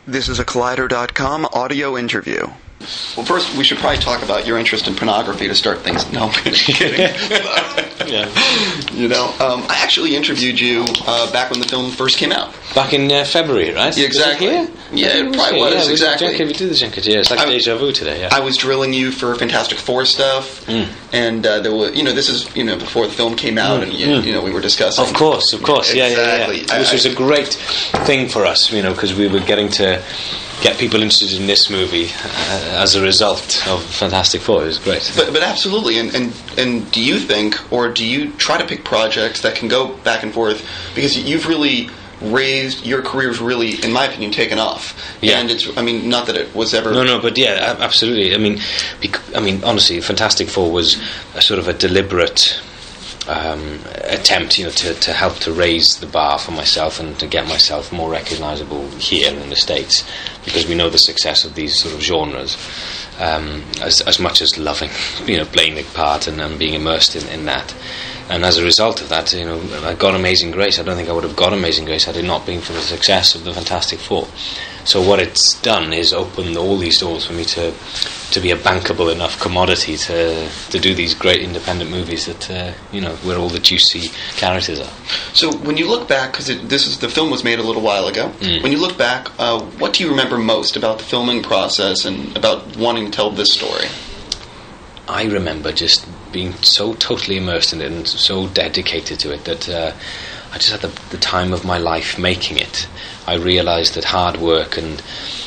This is a Collider.com audio interview. Well, first, we should probably talk about your interest in pornography to start things. No, I'm kidding. Yeah. You know, I actually interviewed you back when the film first came out. Back in February, right? Yeah, exactly. Yeah, it probably was, yeah, exactly. We did the junket, yeah. It's like deja vu today, yeah. I was drilling you for Fantastic Four stuff, and there was, this is, before the film came out, and, we were discussing. Of course, exactly. Yeah. Which was a great thing for us, because we were getting to get people interested in this movie as a result of Fantastic Four. It was great. But absolutely, and do you think, or do you try to pick projects that can go back and forth, because you've really your career's really, in my opinion, taken off. Yeah. And it's, not that it was ever... No, but yeah, absolutely. Honestly, Fantastic Four was a sort of a deliberate attempt, to help to raise the bar for myself and to get myself more recognisable here in the States, because we know the success of these sort of genres. As much as loving, playing the part and being immersed in that. And as a result of that, I got Amazing Grace. I don't think I would have got Amazing Grace had it not been for the success of the Fantastic Four. So what it's done is opened all these doors for me to be a bankable enough commodity to do these great independent movies that where all the juicy characters are. So when you look back, because the film was made a little while ago. When you look back, what do you remember most about the filming process and about wanting to tell this story? I remember just being so totally immersed in it and so dedicated to it that I just had the time of my life making it. I realised that hard work and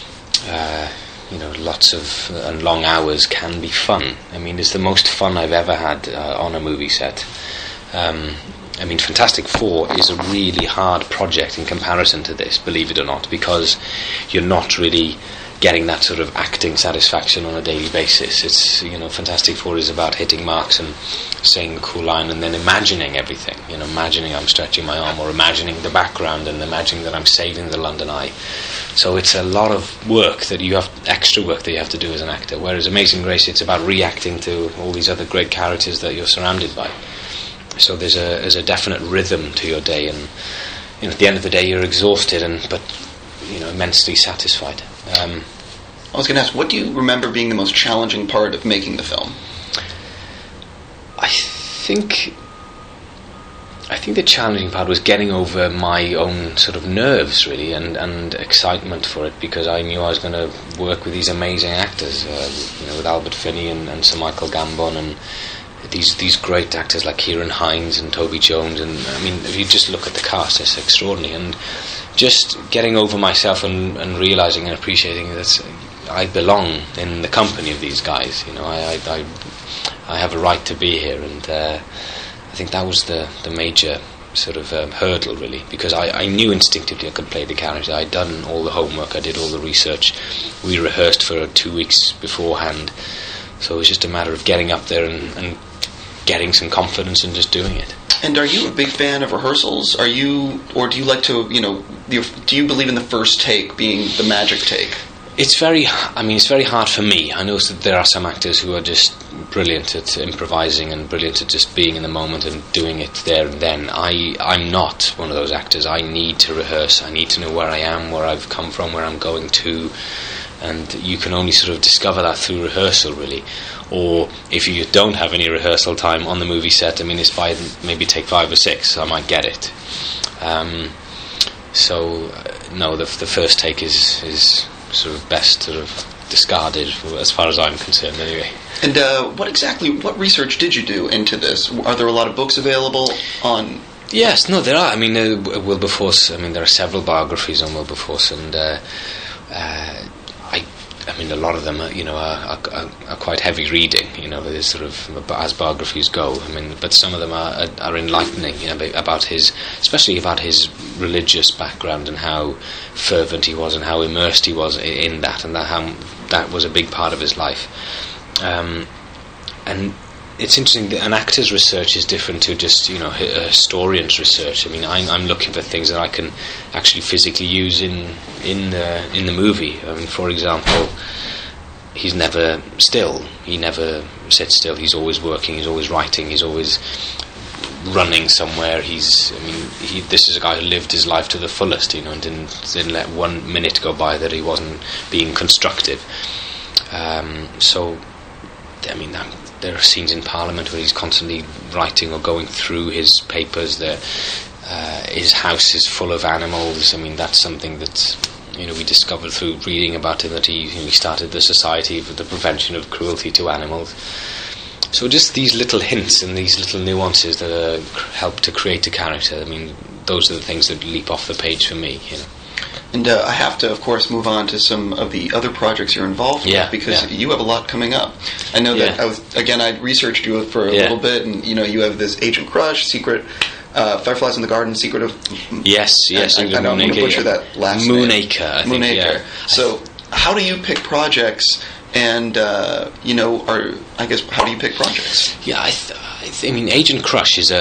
lots of and long hours can be fun. It's the most fun I've ever had on a movie set. Fantastic Four is a really hard project in comparison to this, believe it or not, because you're not really getting that sort of acting satisfaction on a daily basis. It's, Fantastic Four is about hitting marks and saying a cool line and then imagining everything. Imagining I'm stretching my arm, or imagining the background and imagining that I'm saving the London Eye. So it's a lot of extra work that you have to do as an actor. Whereas Amazing Grace, it's about reacting to all these other great characters that you're surrounded by. So there's a definite rhythm to your day, and at the end of the day you're exhausted but immensely satisfied. I was going to ask, what do you remember being the most challenging part of making the film? I think the challenging part was getting over my own sort of nerves, really, and excitement for it, because I knew I was going to work with these amazing actors, with Albert Finney and Sir Michael Gambon, and these great actors like Kieran Hines and Toby Jones, and if you just look at the cast, it's extraordinary. And just getting over myself and realising and appreciating that I belong in the company of these guys. I have a right to be here, and I think that was the major sort of hurdle, really, because I knew instinctively I could play the character. I'd done all the homework, I did all the research, we rehearsed for 2 weeks beforehand, so it was just a matter of getting up there and getting some confidence and just doing it. And are you a big fan of rehearsals? Or do you like to, do you believe in the first take being the magic take? It's very hard for me. I know that there are some actors who are just brilliant at improvising and brilliant at just being in the moment and doing it there and then. I'm not one of those actors. I need to rehearse. I need to know where I am, where I've come from, where I'm going to. And you can only sort of discover that through rehearsal, really. Or if you don't have any rehearsal time on the movie set, it's by maybe take 5 or 6, I might get it. No, the first take is sort of best sort of discarded, as far as I'm concerned, anyway. And what research did you do into this? Are there a lot of books available on... Yes, no, there are. Wilberforce, there are several biographies on Wilberforce, and a lot of them are quite heavy reading, there's sort of as biographies go. But some of them are enlightening, especially about his religious background and how fervent he was and how immersed he was in that, and how that was a big part of his life. And it's interesting that an actor's research is different to just a historian's research. I'm looking for things that I can actually physically use in the movie. For example, he's never still. He never sits still. He's always working. He's always writing. He's always running somewhere. This is a guy who lived his life to the fullest, you know, and didn't let 1 minute go by that he wasn't being constructive. There are scenes in Parliament where he's constantly writing or going through his papers. His house is full of animals. I mean, that's something that, you know, we discovered through reading about him, that he started the Society for the Prevention of Cruelty to Animals. So just these little hints and these little nuances that help to create a character. I mean, those are the things that leap off the page for me, you know. And I have to, of course, move on to some of the other projects you're involved with, because you have a lot coming up. I know that I researched you for a little bit, and you know, you have this Agent Crush, Secret, Fireflies in the Garden, Secret of... Yes, I know I'm going to butcher that last name. Moonacre, I think. Moonacre. So, how do you pick projects? And how do you pick projects? Yeah, I mean, Agent Crush is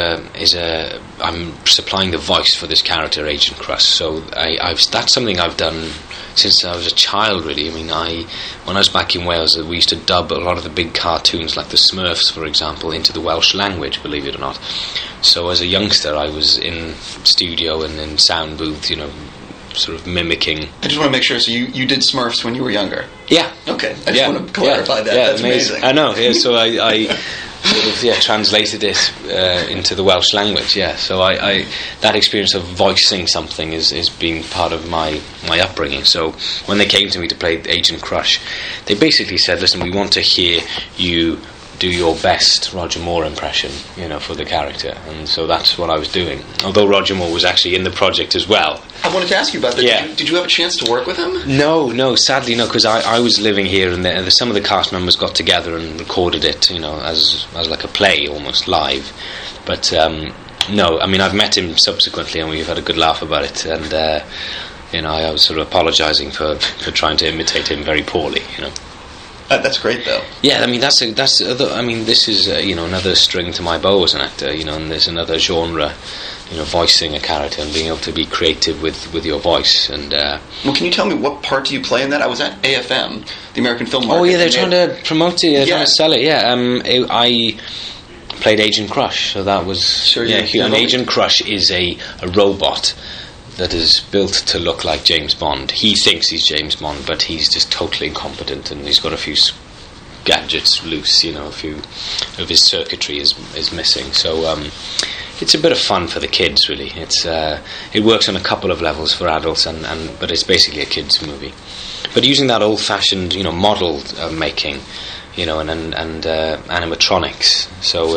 I'm supplying the voice for this character, Agent Crush. So that's something I've done since I was a child, really. I mean, when I was back in Wales, we used to dub a lot of the big cartoons, like the Smurfs, for example, into the Welsh language, believe it or not. So as a youngster, I was in studio and in sound booth, you know, sort of mimicking. I just want to make sure, so you did Smurfs when you were younger? Yeah. Okay, I just want to clarify that. That's amazing. I know, yeah, so I sort of translated it into the Welsh language, so I that experience of voicing something is being part of my upbringing. So when they came to me to play Agent Crush, they basically said, listen, we want to hear you do your best Roger Moore impression, you know, for the character. And so that's what I was doing, although Roger Moore was actually in the project as well. I wanted to ask you about that. Yeah. Did you have a chance to work with him? No, sadly no, because I was living here, and some of the cast members got together and recorded it, you know, as like a play, almost live. But no, I mean, I've met him subsequently, and we've had a good laugh about it. And you know, I was sort of apologising for trying to imitate him very poorly, you know. That's great, though. Yeah, I mean, this is you know, another string to my bow as an actor, you know, and there's another genre, you know, voicing a character and being able to be creative with your voice. And well, can you tell me what part do you play in that? I was at AFM, the American Film Market. Oh yeah, they're trying to promote it, trying to sell it. Yeah, I played Agent Crush, so that was and Agent Crush is a robot that is built to look like James Bond. He thinks he's James Bond, but he's just totally incompetent, and he's got a few gadgets loose, you know, a few of his circuitry is missing. So it's a bit of fun for the kids, really. It works on a couple of levels for adults, but it's basically a kids movie. But using that old-fashioned, you know, model making, you know, and animatronics, so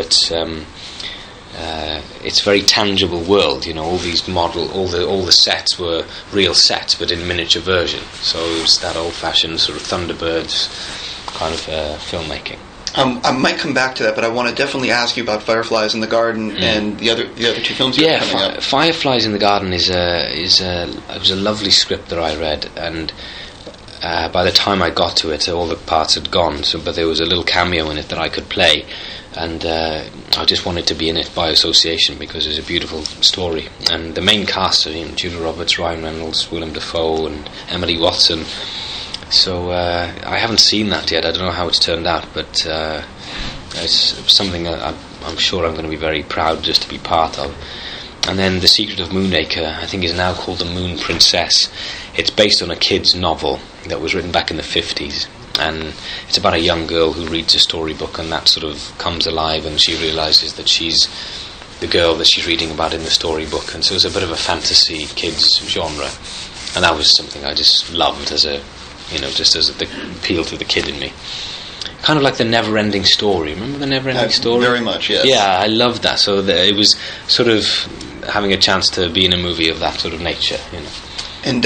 it's a very tangible world, you know. All the sets were real sets, but in miniature version. So it was that old-fashioned sort of Thunderbirds kind of filmmaking. I might come back to that, but I want to definitely ask you about Fireflies in the Garden and the other two films you have coming up. Fireflies in the Garden it was a lovely script that I read, and by the time I got to it, all the parts had gone. But there was a little cameo in it that I could play. And I just wanted to be in it by association because it's a beautiful story. And the main cast are, you know, Julia Roberts, Ryan Reynolds, Willem Dafoe, and Emily Watson. So I haven't seen that yet. I don't know how it's turned out, but it's something I'm sure I'm going to be very proud just to be part of. And then The Secret of Moonacre, I think, is now called The Moon Princess. It's based on a kid's novel that was written back in the 50s. And it's about a young girl who reads a storybook, and that sort of comes alive, and she realises that she's the girl that she's reading about in the storybook. And so it's a bit of a fantasy kids genre, and that was something I just loved as the appeal to the kid in me. Kind of like The Never-Ending Story. Remember The Never-Ending Story? Very much, yes. Yeah, I loved that. So it was sort of having a chance to be in a movie of that sort of nature, you know. And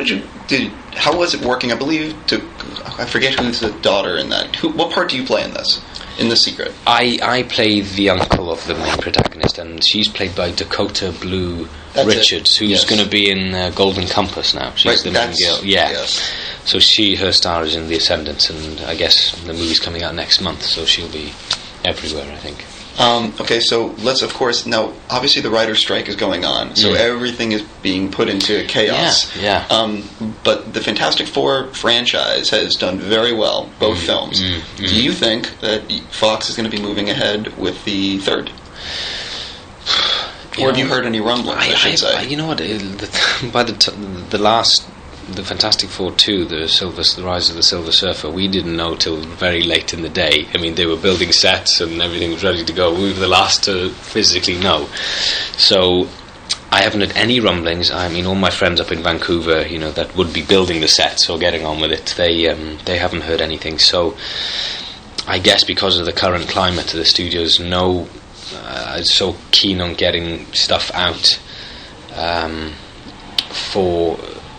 how was it working? I believe I forget who's the daughter in that. What part do you play in this? In The Secret? I play the uncle of the main protagonist, and she's played by Dakota Blue Richards, who's going to be in Golden Compass now. She's the main girl. Yeah. Yes. So her star is in The Ascendants, and I guess the movie's coming out next month, so she'll be everywhere, I think. Okay, so let's, of course, now, obviously the writer's strike is going on, so everything is being put into chaos. Yeah. But the Fantastic Four franchise has done very well, both films. Do you think that Fox is going to be moving ahead with the third? Or have you heard any rumblings? I should say. You know what? By the Fantastic Four 2, the Rise of the Silver Surfer, we didn't know till very late in the day. I mean, they were building sets and everything was ready to go. We were the last to physically know. So I haven't had any rumblings. I mean, all my friends up in Vancouver, that would be building the sets or getting on with it, they haven't heard anything. So I guess because of the current climate, the studios know so keen on getting stuff out for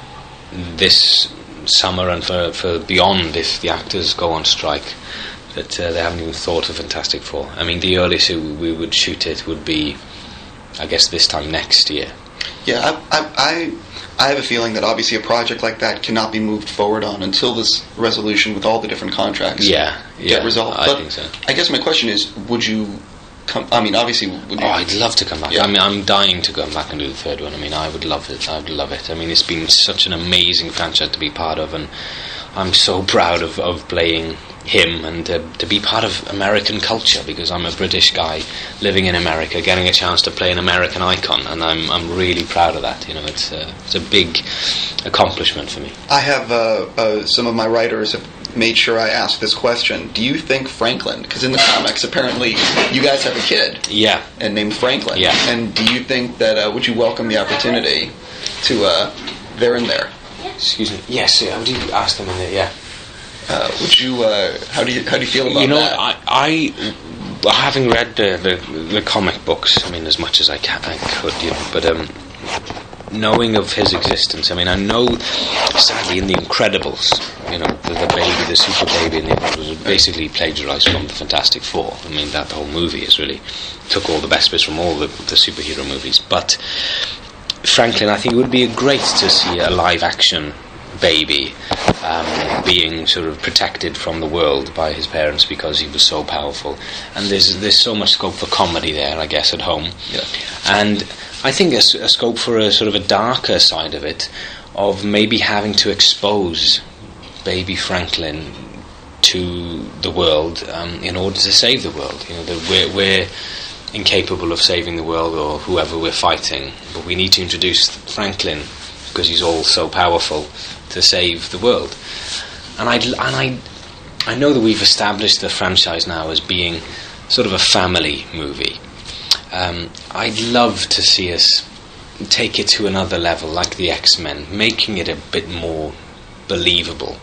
this summer and for beyond if the actors go on strike, that they haven't even thought of Fantastic Four. I mean, the earliest we would shoot it would be, I guess, this time next year. Yeah, I have a feeling that obviously a project like that cannot be moved forward on until this resolution with all the different contracts get resolved. I think so. I guess my question is, would you come? I mean, obviously, would you? I'd love to come back. Yeah. I mean, I'm dying to come back and do the third one. I mean, I would love it. I mean, it's been such an amazing franchise to be part of, and I'm so proud of playing him and to be part of American culture, because I'm a British guy living in America, getting a chance to play an American icon, and I'm really proud of that. It's a big accomplishment for me. I have some of my writers have made sure I ask this question. Do you think Franklin, because in the comics apparently you guys have a kid and named Franklin, and do you think that would you welcome the opportunity to there and there? Excuse me. Yes, I would ask them in there. Would you? How do you feel about that? I having read the comic books, I mean, as much as I could, but knowing of his existence, I mean, I know, sadly, in The Incredibles, the super baby in The Incredibles was basically plagiarised from the Fantastic Four. I mean, that whole movie is really took all the best bits from all the superhero movies. But Franklin, I think it would be great to see a live action baby being sort of protected from the world by his parents because he was so powerful, and there's so much scope for comedy there, I guess, at home. And I think a scope for a sort of a darker side of it, of maybe having to expose baby Franklin to the world in order to save the world. That we're incapable of saving the world or whoever we're fighting, but we need to introduce Franklin because he's all so powerful to save the world. And I know that we've established the franchise now as being sort of a family movie. I'd love to see us take it to another level, like the X-Men, making it a bit more believable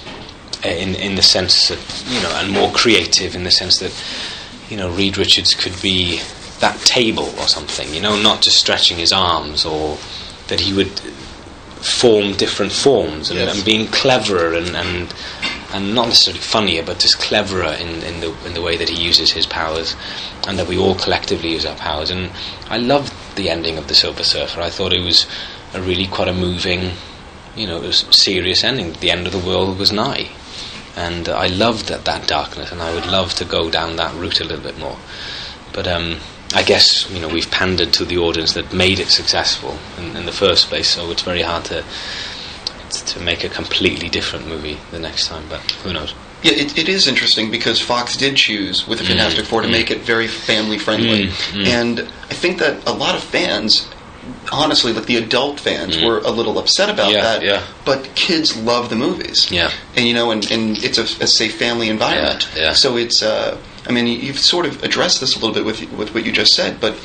in the sense that, and more creative in the sense that, Reed Richards could be that table or something, not just stretching his arms, or that he would form different forms and being cleverer and not necessarily funnier, but just cleverer in the way that he uses his powers, and that we all collectively use our powers. And I loved the ending of The Silver Surfer. I thought it was a really quite a moving, it was a serious ending. The end of the world was nigh, and I loved that darkness, and I would love to go down that route a little bit more. But I guess we've pandered to the audience that made it successful in the first place, so it's very hard to make a completely different movie the next time, but who knows. Yeah, it is interesting because Fox did choose with the Fantastic Four to make it very family friendly, and I think that a lot of fans, honestly, like the adult fans, were a little upset about that. Yeah. But kids love the movies. Yeah. And and it's a safe family environment. Yeah. So it's I mean, you've sort of addressed this a little bit with what you just said, but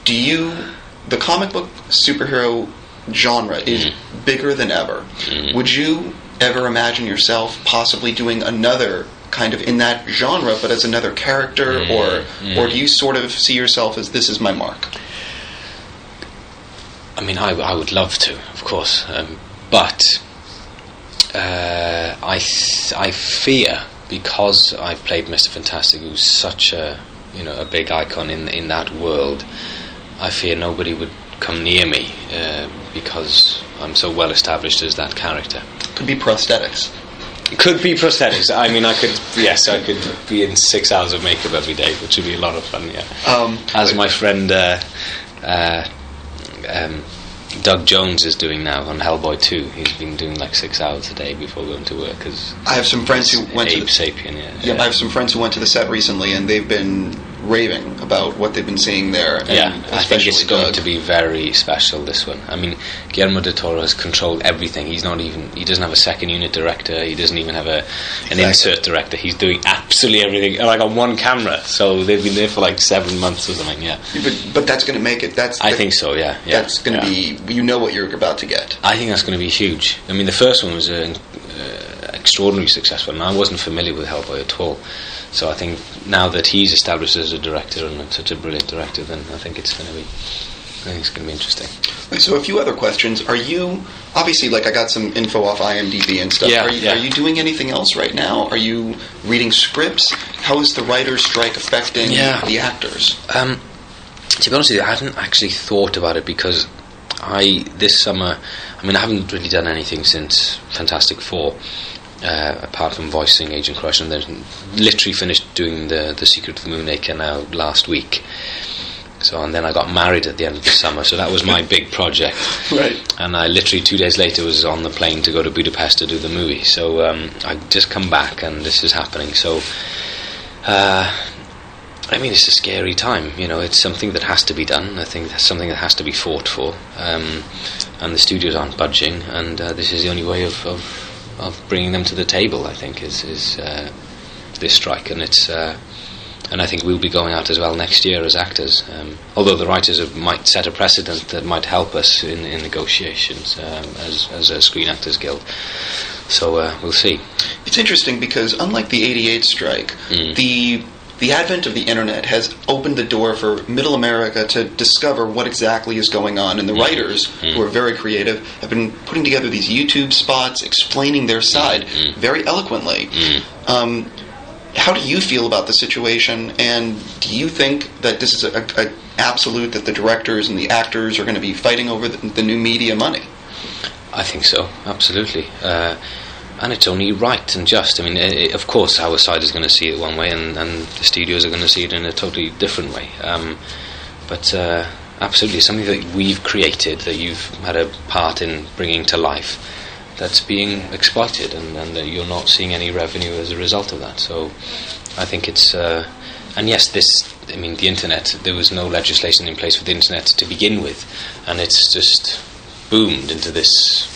the comic book superhero genre is bigger than ever. Would you ever imagine yourself possibly doing another kind of in that genre, but as another character, or do you sort of see yourself as this is my mark? I mean, I would love to, of course, but I fear, because I've played Mr. Fantastic, who's such a big icon in that world, I fear nobody would come near me because I'm so well established as that character. Could be prosthetics. It could be prosthetics. I mean, I could be in 6 hours of makeup every day, which would be a lot of fun. Yeah. As my friend Doug Jones is doing now on Hellboy 2. He's been doing like 6 hours a day before going to work. I have some friends who went Abe Sapien. I have some friends who went to the set recently, and they've been raving about what they've been seeing there. And I think it's going to be very special, this one. I mean, Guillermo del Toro has controlled everything. He doesn't have a second unit director. He doesn't even have an insert director. He's doing absolutely everything, like on one camera. So they've been there for like 7 months or something. Yeah. But that's going to make it. I think so. Yeah. That's going to be. You know what you're about to get. I think that's going to be huge. I mean, the first one was extraordinarily successful, and I wasn't familiar with Hellboy at all. So I think now that he's established as a director and such a brilliant director, then I think it's going to be interesting. So a few other questions. Are you obviously, like, I got some info off IMDb and stuff. Are you doing anything else right now? Are you reading scripts? How is the writer's strike affecting the actors? To be honest with you, I hadn't actually thought about it because this summer, I haven't really done anything since Fantastic Four. Apart from voicing Agent Crush, and then literally finished doing the Secret of the Moonacre now last week. So, and then I got married at the end of the summer, so that was my big project. Right. And I literally 2 days later was on the plane to go to Budapest to do the movie. So I just come back and this is happening. So, it's a scary time. It's something that has to be done. I think that's something that has to be fought for. And the studios aren't budging, and this is the only way of bringing them to the table, I think, is this strike, and it's and I think we'll be going out as well next year as actors. Although the writers might set a precedent that might help us in negotiations as a Screen Actors Guild. So we'll see. It's interesting because unlike the '88 strike, the advent of the internet has opened the door for Middle America to discover what exactly is going on, and the writers, who are very creative, have been putting together these YouTube spots explaining their side very eloquently. How do you feel about the situation, and do you think that this is a absolute that the directors and the actors are going to be fighting over the new media money? I think so, absolutely. And it's only right and just. Of course, our side is going to see it one way, and the studios are going to see it in a totally different way. But absolutely, something that we've created, that you've had a part in bringing to life, that's being exploited, and that you're not seeing any revenue as a result of that. So I think it's... and yes, the internet, there was no legislation in place for the internet to begin with, and it's just boomed into this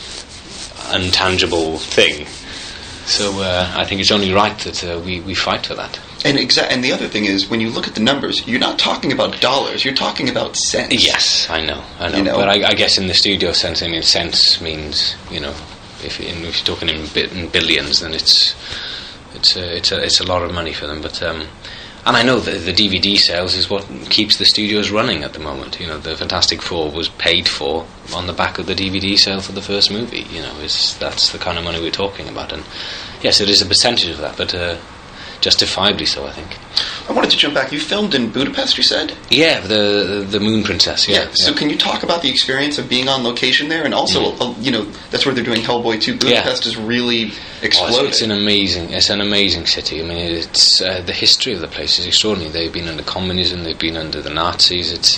untangible thing. So I think it's only right that we fight for that. And the other thing is, when you look at the numbers, you're not talking about dollars, you're talking about cents. Yes, I know. But I guess in the studio sense, cents means, if you're talking in billions, then it's a lot of money for them. But and I know that the DVD sales is what keeps the studios running at the moment. The Fantastic Four was paid for on the back of the DVD sale for the first movie. That's the kind of money we're talking about. And yes, it is a percentage of that, but justifiably so, I think. I wanted to jump back. You filmed in Budapest, you said? Yeah, the Moon Princess. Yeah. So can you talk about the experience of being on location there? And also, that's where they're doing Hellboy 2. Budapest is really exploding. It's an amazing city. It's the history of the place is extraordinary. They've been under communism. They've been under the Nazis. It's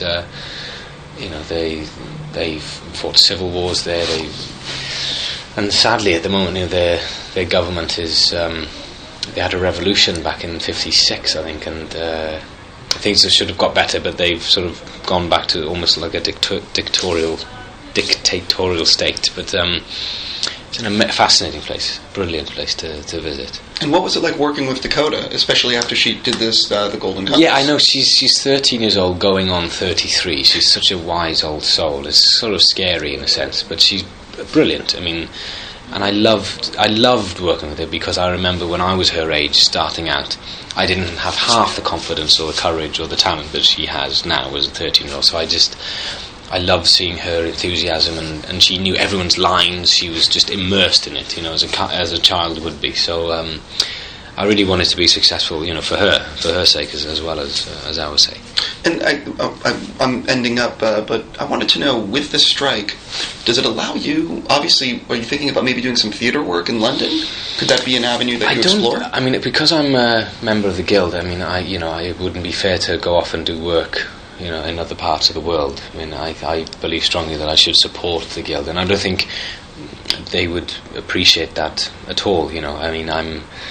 they've fought civil wars there. And sadly, at the moment, their government is. They had a revolution back in '56, I think, and things should have got better, but they've sort of gone back to almost like a dictatorial state. But it's a fascinating place, brilliant place to visit. And what was it like working with Dakota, especially after she did this, the Golden Compass? Yeah, I know, she's 13 years old, going on 33. She's such a wise old soul. It's sort of scary in a sense, but she's brilliant. And I loved working with her, because I remember when I was her age, starting out, I didn't have half the confidence or the courage or the talent that she has now as a 13-year-old. So I love seeing her enthusiasm, and she knew everyone's lines. She was just immersed in it, as a child would be. So I really wanted to be successful, for her sake as well as our sake. And I'm ending up, but I wanted to know, with the strike, does it allow you, obviously, are you thinking about maybe doing some theatre work in London? Could that be an avenue that you explore? Because I'm a member of the Guild, it wouldn't be fair to go off and do work, in other parts of the world. I believe strongly that I should support the Guild, and I don't think they would appreciate that at all, I'm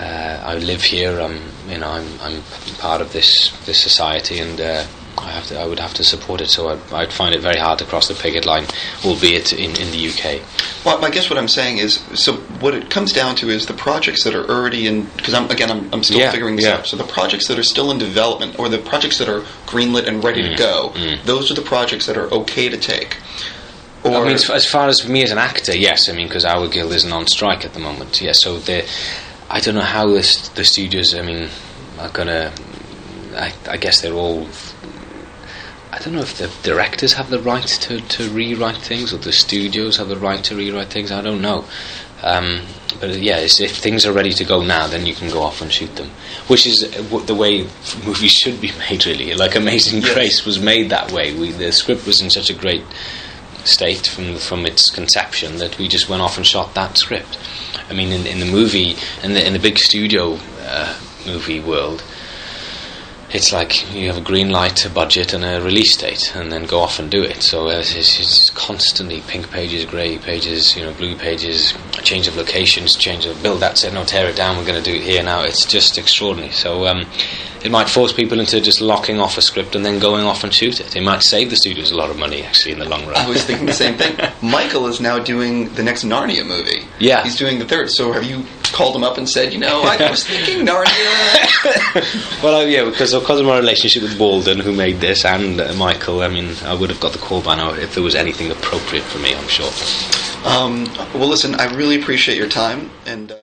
I live here. I'm part of this society, and I would have to support it. So I'd find it very hard to cross the picket line, albeit in the UK. Well, I guess what I'm saying is, so what it comes down to is the projects that are already in, because I'm still figuring this out. So the projects that are still in development, or the projects that are greenlit and ready to go, those are the projects that are okay to take. Or, I mean, as far as me as an actor, yes. I mean, because our guild isn't on strike at the moment. Yes, so I don't know how the studios, I mean, are gonna. I guess they're all. I don't know if the directors have the right to rewrite things, or the studios have the right to rewrite things. I don't know. But if things are ready to go now, then you can go off and shoot them. Which is the way movies should be made, really. Like Amazing Grace was made that way. The script was in such a great state from its conception that we just went off and shot that script. I mean, in the movie, in the big studio movie world, it's like you have a green light, a budget, and a release date, and then go off and do it. So it's constantly pink pages, grey pages, blue pages, change of locations, change of build. That's it. No, tear it down. We're going to do it here now. It's just extraordinary. So it might force people into just locking off a script and then going off and shoot it. It might save the studios a lot of money, actually, in the long run. I was thinking the same thing. Michael is now doing the next Narnia movie. Yeah. He's doing the third. So have you called him up and said, I was thinking Narnia? Well, because of my relationship with Walden, who made this, and Michael, I mean, I would have got the call by now if there was anything appropriate for me, I'm sure. Well, listen, I really appreciate your time, and...